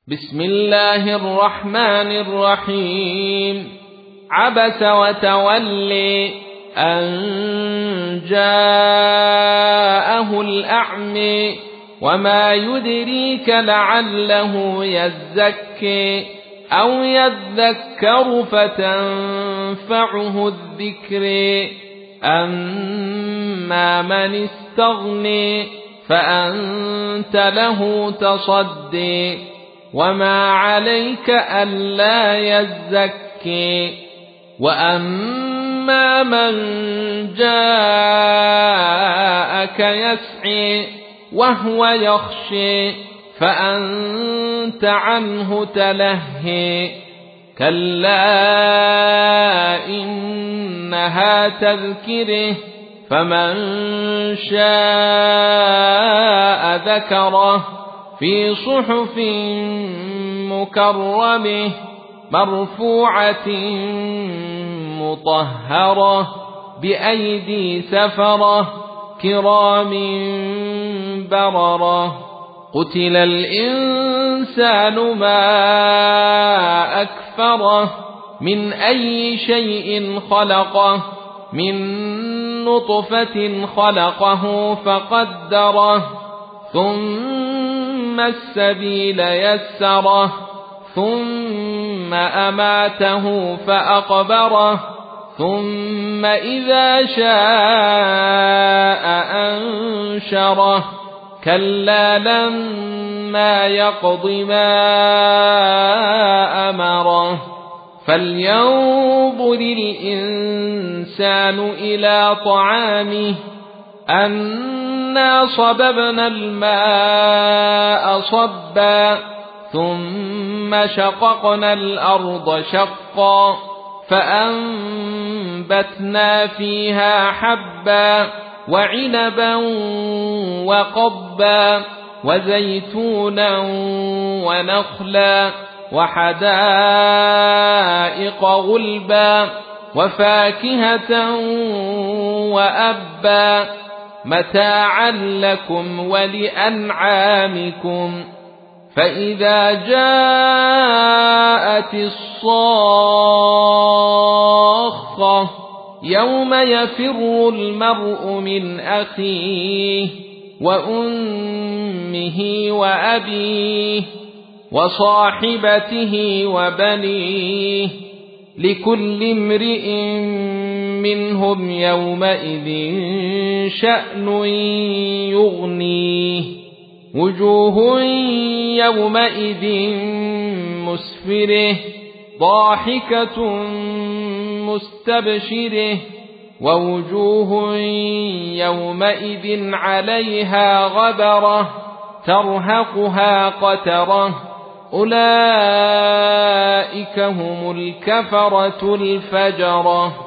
بسم الله الرحمن الرحيم. عبس وتولي أن جاءه الأعمى وما يدريك لعله يزكي أو يذكر فتنفعه الذكر. أما من استغني فأنت له تصدي وما عليك ألا يزكي. وأما من جاءك يسعي وهو يخشي فأنت عنه تلهي. كلا إنها تذكره فمن شاء ذكره في صحف مكرمة مرفوعة مطهرة بأيدي سفرة كرام بررة. قتل الإنسان ما أكفره من أي شيء خلقه من نطفة خلقه فقدره ثم السبيل يسره ثم أماته فأقبره ثم إذا شاء أنشره. كلا لما يقض ما أمره. فلينظر الإنسان إلى طعامه أنا صببنا الماء صبا ثم شققنا الأرض شقا فأنبتنا فيها حبا وعنبا وقبا وزيتونا ونخلا وحدائق غلبا وفاكهة وأبا متاعا لكم ولأنعامكم. فإذا جاءت الصاخة يوم يفر المرء من أخيه وأمه وأبيه وصاحبته وبنيه لكل امرئ منهم يومئذ شأن يغنيه. وجوه يومئذ مسفرة ضاحكة مستبشرة ووجوه يومئذ عليها غبرة ترهقها قترة أولئك هم الكفرة الفجرة.